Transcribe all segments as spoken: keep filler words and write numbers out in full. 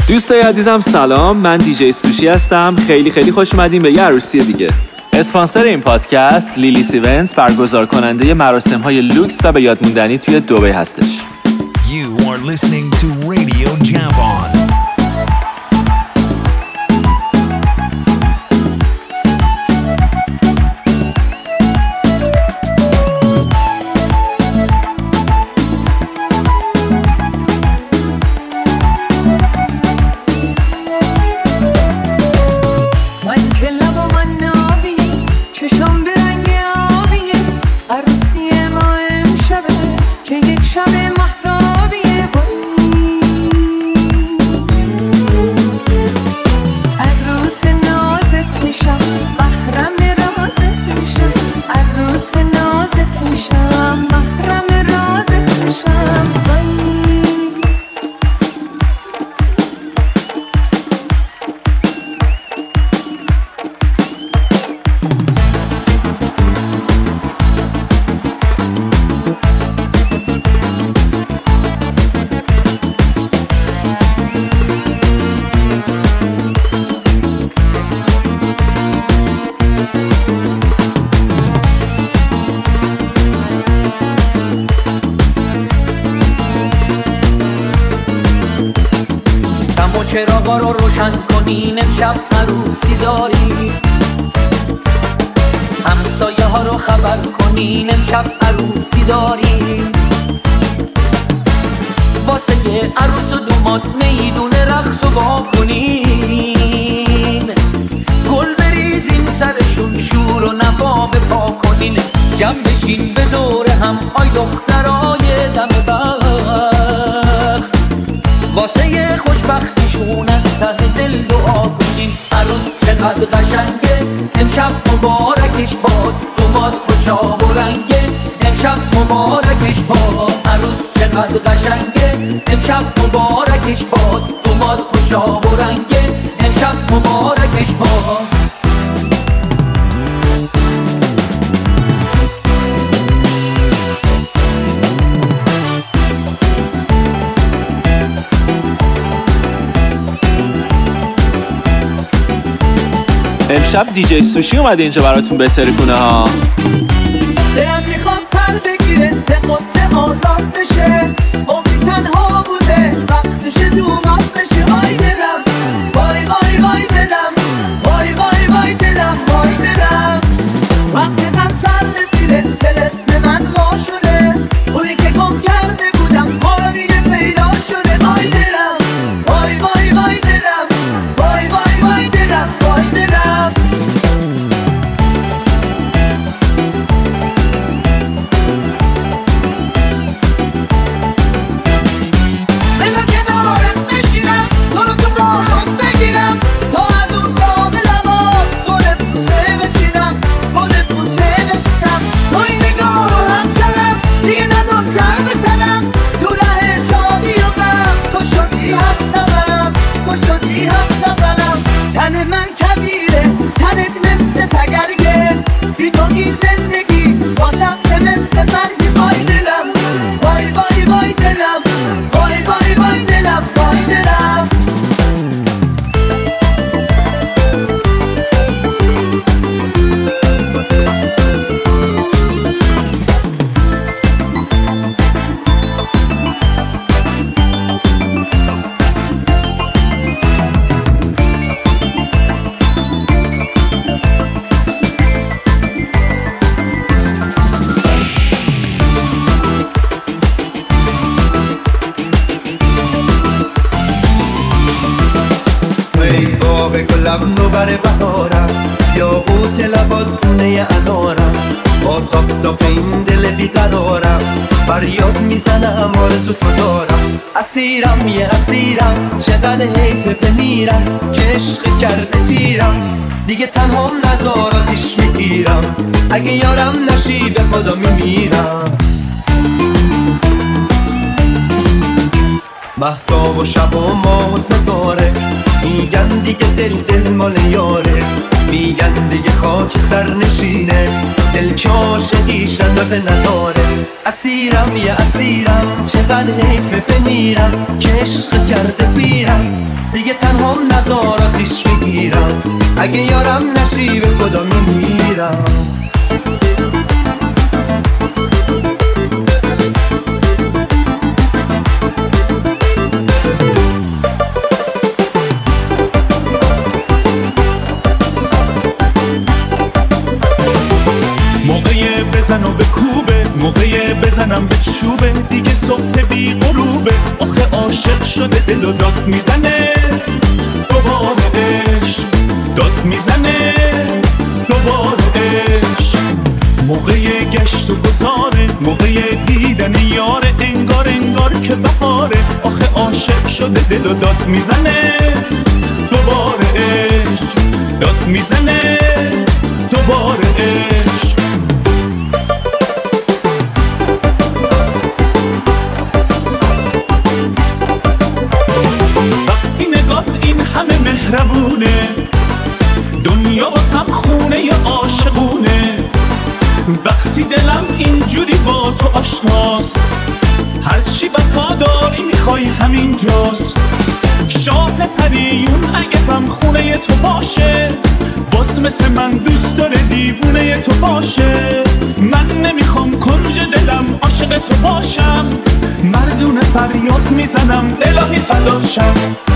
دوستای عزیزم سلام، من دیجی سوشی هستم. خیلی خیلی خوش اومدین به یه عروسی دیگه. اسپانسر این پادکست لیلیس ایونتس، برگزار کننده مراسم‌های لوکس و به یاد موندنی توی دبی هستش. You are listening to Radio Japan. چراغا رو روشن کنین، امشب عروسی داری. همسایه ها رو خبر کنین، امشب عروسی داری. واسه یه عروس و دوماد میدون رقص و با کنین. گل بریزین سرشون، شور و نوا بپا کنین. جمع بشین به دور هم، آی دخترای دم بخت. واسه یه خوشبختیشون از ته دل دعا کنین. عروس چقدر قشنگه، امشب مبارکش باد. دوماد خوشا و رنگه، امشب مبارکش باد. عروس چقدر قشنگه، امشب مبارکش باد. دوماد خوشا و رنگه، امشب مبارکش باد. امشب دیجی سوشی اومده اینجا براتون بهتری کنه ها. دلم میخواد پر بگیره، ز قصه آزاد بشه. عمری تنها بوده، وقتش دوماد بشه. آی دلم، وای وای وای دلم، وای وای وای دلم، وای دلم. وقتی غم سر رسیده، طلسم من وا شده. اونی که گم کرده بودم، حالا دیگه پیدا شده. آی دلم، وای وای وای دلم، وای وای وای دلم، وای دلم. اسیرم یه اسیرم، چقدر حیفه بمیرم که عشق کرده پیرم. دیگه تنها نزاراتش میگیرم، اگه یارم نشی به خدا میمیرم. مهتاب و شب و ماه و ستاره میگن دیگه دل دل مال یاره. میگن دیگه خاک سر نشینه، دل که عاشقیش اندازه نداره. اسیرم یه اسیرم، چه چقدر حیفه بمیرم که عشق کرده بیرم دیگه تنها نزاراتش میگیرم اگه یارم نشی به خدا میمیرم موقع بزن و به کوبه موقع بزنم به چوبه دیگه صبح بی غروبه آخه عاشق شده دل و داد میزنه دوباره عشق داد میزنه دوباره عشق موقع گشت و گذاره موقع دیدن یاره انگار انگار که بهاره آخه عاشق شده دل و داد میزنه دوباره عشق داد میزنه دوباره عشق همه مهربونه دنیا واسم خونه ی عاشقونه وقتی دلم اینجوری با تو آشناست هرچی وفاداری میخوای همین جاست شاه پریون اگه بم خونه ی تو باشه باز مثل من دوست داره دیوونه ی تو باشه من نمیخوام کنج دلم عاشق تو باشم مردونه فریاد میزنم الهی فدات شم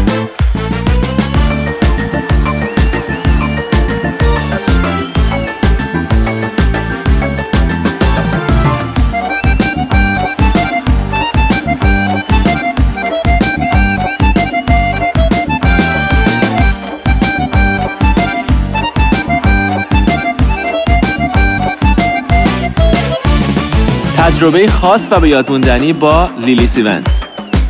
تجربه خاص و به یاد موندنی با لیلی سیونز.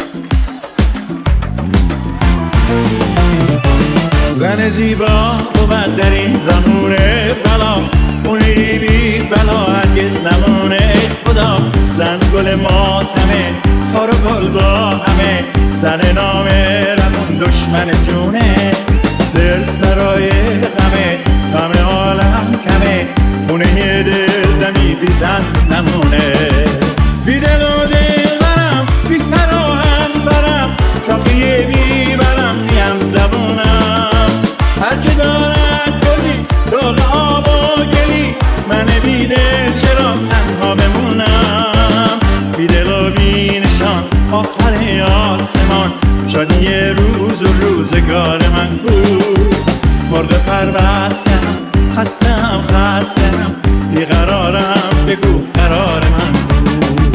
زن زیبا بود در این زمونه بلا اونی بی بلا هرگز نمونه خدا زن گل ماتمه خار و گل با همه زن نامه رمون دشمن جونه دل سرای غمه غم عالم کمه اونه یه دل دمی بی زن نمونه بی دل و دل برم بی سر و هم سرم چاقیه بی برم نیم زبونم هر که دارد گلی دل آب و گلی من بی دل چرا تنها بمونم بی دل و بی نشان آخر آسمان شاید یه روز و روزگار من بود مرده پر بستم خستم خستم بیقرارم بگو قرار من بود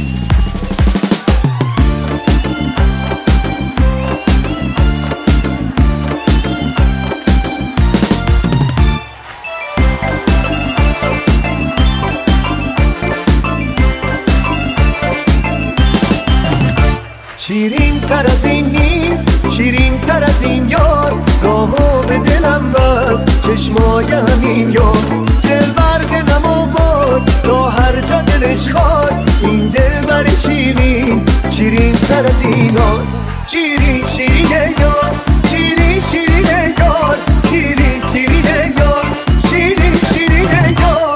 شیرین تر از این نیست شیرین تر از این یار راهو به دلم بست چشمای همین یار دل برد نمو باد تا هر جا دلش خواست این دل بر شیرین شیرین تر از این هاست شیرین شیرین یار شیرین شیرین یار شیرین شیرین یار شیرین شیرین یار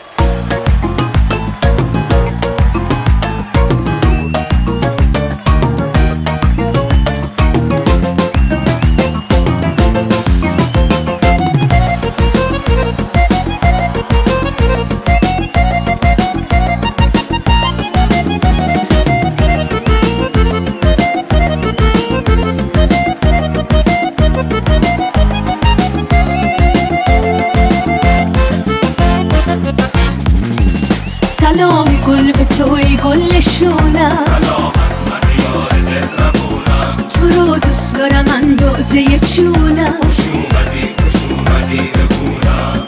سلام گل به توی گل شونم سلام از من یار دل ربونم تو رو دوست دارم اندازه جونم خوش اومدی خوش اومدی بگونم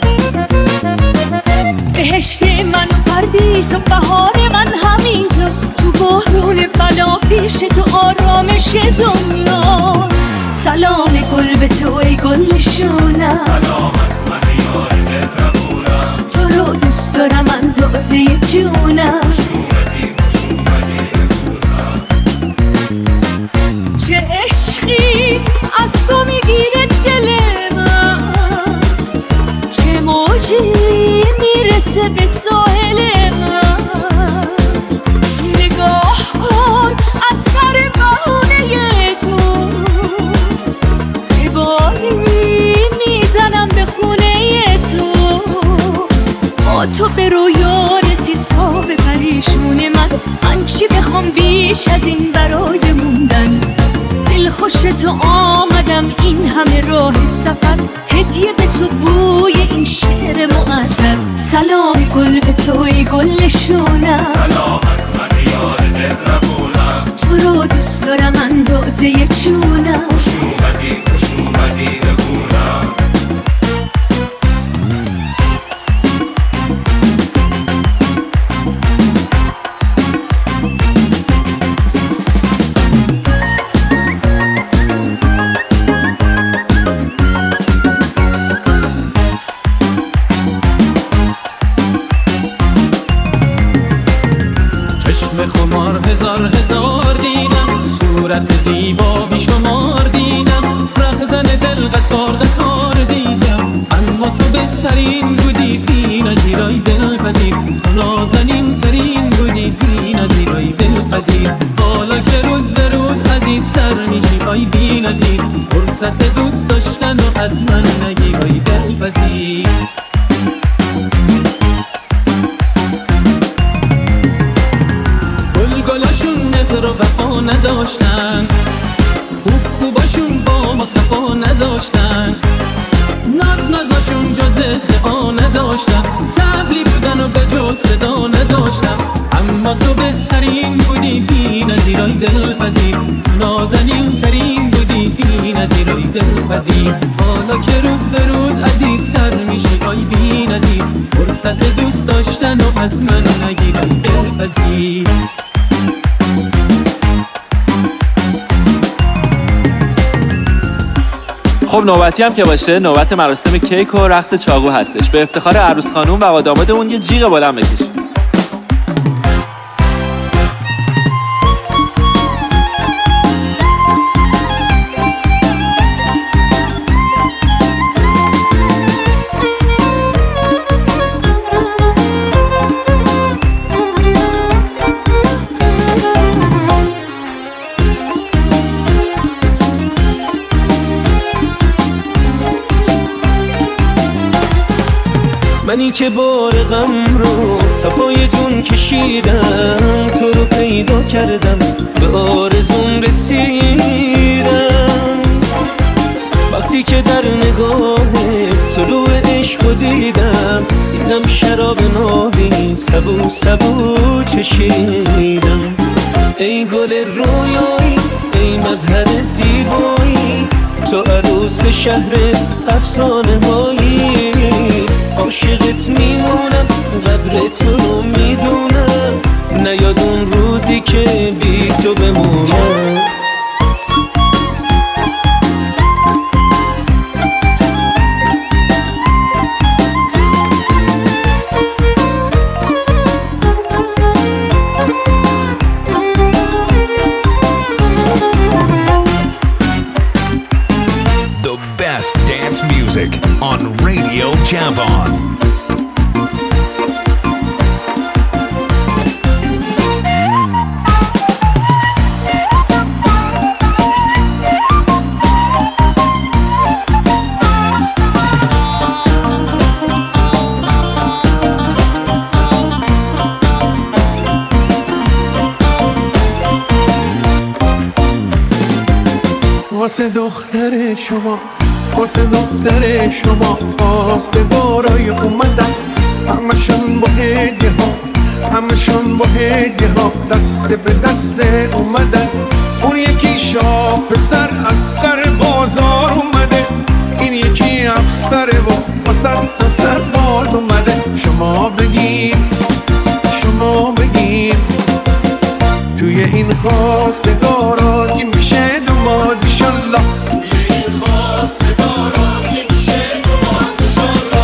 بهشت من و پردیس و بهار من همینجاست تو بحرون بلا پیش تو آرامش دنیاست سلام گل به توی گل شونم سلام از من یار دل ربونم تو رو دوست دارم اندازه جونم چه عشقی از تو میگیره دل من چه موجی میرسه به ساحل من نگاه کن نشون من. من چی بخوام بیش از این برای موندن؟ دل خوش تو آمدم این همه راه سفر، هدیه به تو بوی این شعر معطر. سلام گل به تو ای گل نشونم، سلام از من یار دل ربونم. تو رو دوست دارم اندازه جونم. خوش اومدی خوش اومدی بخونم. خمار هزار هزار دیدم، صورت زیبا بیشمار دیدم، رهزن دل قطار قطار دیدم. اما تو بهترین بودی بی نظیرای دلپذیر، نازنین ترین بودی بی نظیرای دلپذیر. حالا که روز به روز عزیزتر میشی آی بی نظیر، فرصت دوست داشتن و از من نگیر آی دلپذیر. گلاشون نفر و وفا نداشتن، خوب خوباشون با ما صفا نداشتن، ناز نازاشون جز ادعا نداشتن، تبلی بودن و به جز صدا نداشتن. اما تو بهترین بودی بی نظیرای دلپذیر، نازنین ترین بودی بی نظیرای دلپذیر. حالا که روز به روز عزیزتر میشی آی بی نظیر، فرصت دوست داشتن و از من نگیر آی دلپذیر. خب نوبتی هم که باشه، نوبت مراسم کیک و رقص چاقو هستش. به افتخار عروس خانوم و آقا دامادمون یه جیغ بلند بکش. منی که بار غم رو تا پای جون کشیدم، تو رو پیدا کردم به آرزوم رسیدم. وقتی که در نگاه طلوع عشق رو دیدم، دیدم شراب نابی سبو سبو چشیدم. ای گل رویایی ای مظهر زیبایی، تو عروس شهر افسانه هایی. عاشقت میمونم قدر تو رو میدونم، نیاد اون روزی که بی تو بمونم. The best dance music on Radio Javon. واسه دختر شما واسه دختر شما خواستگارای اومدن، همشون با هدیه ها همشون با هدیه ها دست به دست اومدن. اون یکی شاه پسر از سر بازار اومده، این یکی افسره و واسه تا سر باز اومده. شما بگیر شما بگیر توی این خواستگارا کی میشه دوماد انشالله. توی این خواستگارا کی میشه دوماد انشالله.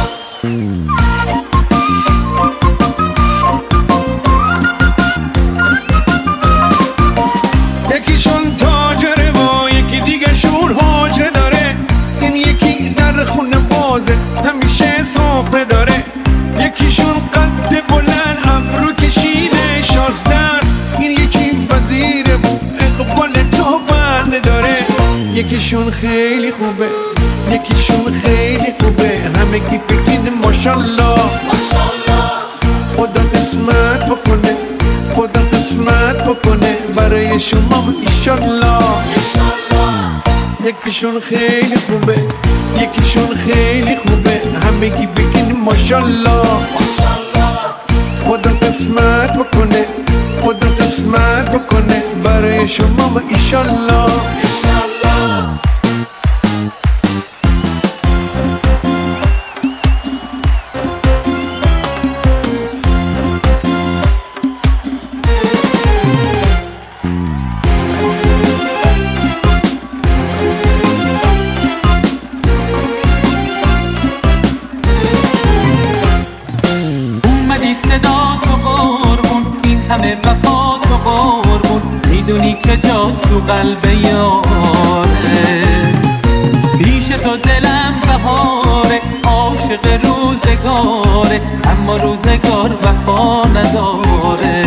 یکیشون تاجره و یکی دیگه شون حاجره داره، این یکی در خونه بازه همیشه سفره داره. یکیشون قد بلند ابرو کشیده شازده است، این یکی وزیره و اقبال تو بنده داره. یکیشون خیلی خوبه یکیشون خیلی خوبه، همگی بگین ماشالله ماشالله. خدا قسمت بکنه برای شما ایشالله. یکیشون خیلی خوبه، یکیشون خیلی خوبه، همگی بگین ماشالله. خدا قسمت بکنه، خدا قسمت بکنه برای شما و ایشالله. صدا تو قربون، این همه وفا تو قربون، میدونی که جا تو قلب یاره. پیش تو دلم بهاره، عاشق روزگاره، اما روزگار وفا نداره.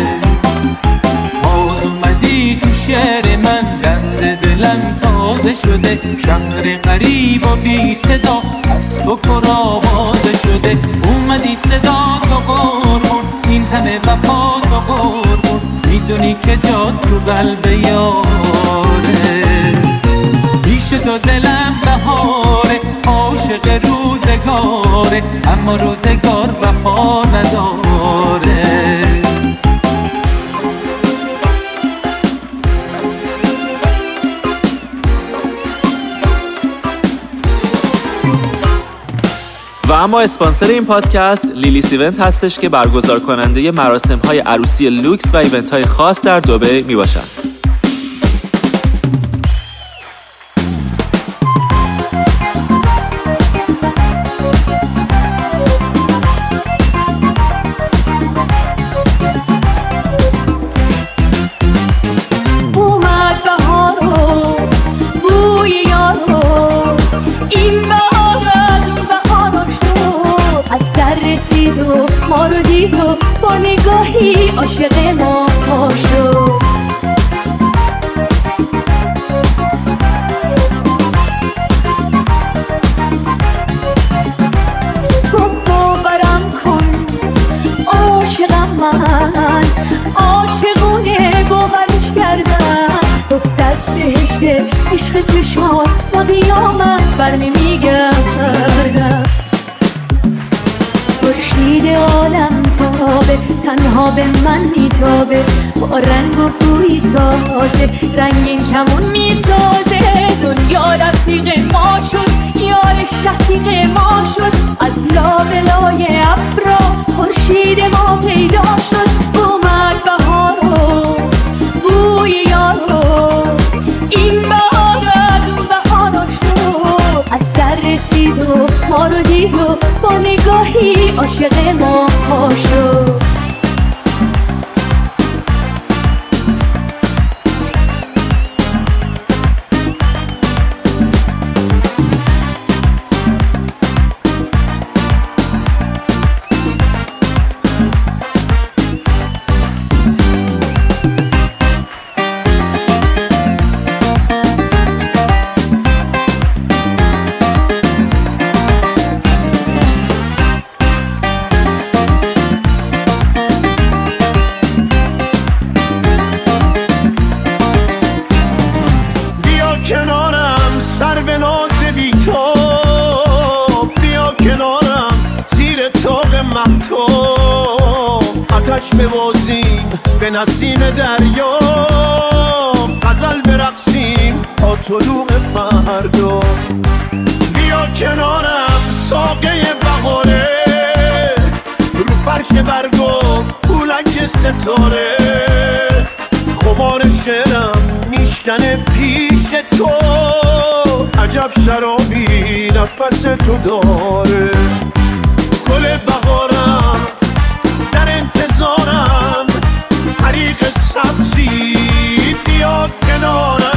باز اومدی تو شعر من، دند دلم تازه شده، شهر غریب و بی صدا از تو پر آوازه شده. اومدی صدا تو قربون، این همه وفا تو قربون، میدونی که جا تو قلب یاره. پیش تو دلم بهاره، عاشق روزگاره، اما روزگار وفا نداره. و اما اسپانسر این پادکست لیلیس ایونت هستش که برگزار کننده مراسم‌های عروسی لوکس و ایونت‌های خاص در دبی میباشند. ما رو دید و با نگاهی عاشق ما شد. گفت باورم کن عاشقم من، عاشقونه باورش کردم. گفت دست بهشته عشق چشمات با قیامت برنمیگردم. خورشید عالم تابه، تنها به من میتابه، با رنگ و بوی تازه رنگین کمون میسازه. دنیا رفیق ما شد، یار شقیق ما شد، از لابلای ابرا خورشید ما پیدا شد. اومد بهار و بوی یارو، این بهار از اون بهار شد. از در رسید و ما رو دید و با نگاهی عاشق ما شد. ببازیم به نسیم دریا، غزل برقصیم تا طلوع فردا. بیا کنارم ساقه بهاره، رو فرش برگو پولک ستاره. خمار شعرم میشکنه پیش تو، عجب شرابی نفس تو داره. گل بهارم در انتظارم، حریق سبزی بیا کنارم.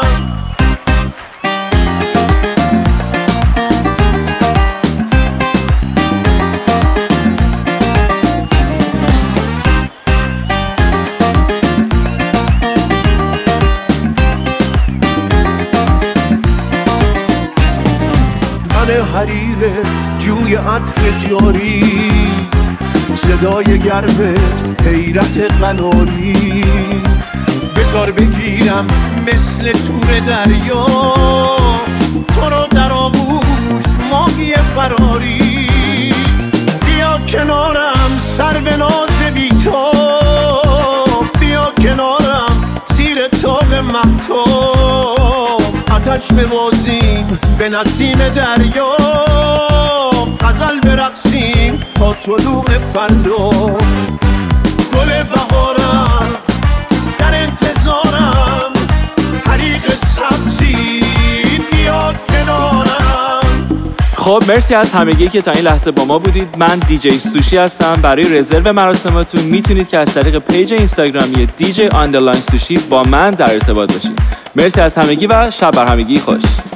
من حریر جوی عطر جاری، صدای گرمت حیرت قناری. بذار بار بگیرم مثل تور دریا، تو رو در آغوش ماهی فراری. بیا کنارم سر به ناز بی تو، بیا کنارم زیر تاب مهتاب. آتش ببازیم به نسیم دریا، غزل برقصیم تا طلوع فردا. گل بهارم در انتظارم، حریق سبزی بیا کنارم. خب مرسی از همگی که تا این لحظه با ما بودید. من دیجی سوشی هستم. برای رزرو مراسماتون میتونید که از طریق پیج اینستاگرامی دیجی آندرلاین سوشی با من در ارتباط باشید. مرسی از همگی و شب بر همگی خوش.